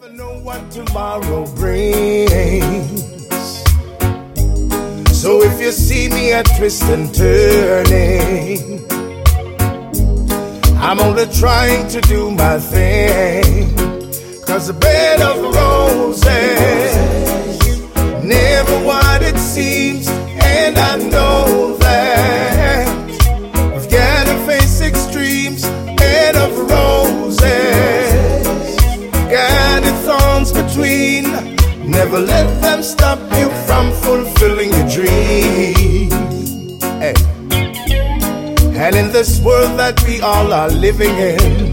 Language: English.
know what tomorrow brings. So if you see me at twist and turning, I'm only trying to do my thing. 'Cause a bed of roses, never what it seems. And I know that I've got to face extremes. Bed of roses, got the thorns between. Never let them stop you from fulfilling your dream. Hey. And in this world that we all are living in,